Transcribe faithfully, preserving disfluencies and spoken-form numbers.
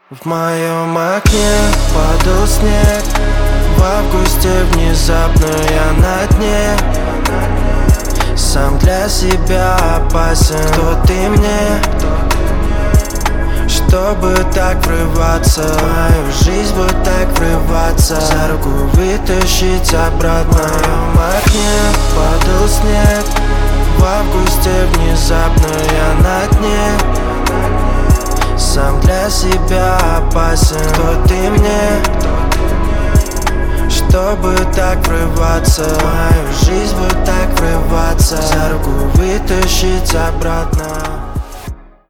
В моем окне падал снег. В августе внезапно я на дне. Сам для себя опасен. Кто ты мне, чтобы так врываться в мою жизнь, вот так врываться, за руку вытащить обратно? В моем окне падал снег. В августе внезапно я на дне. Сам для себя опасен. Кто ты мне, чтобы так врываться в мою жизнь, вот так врываться, за руку вытащить обратно?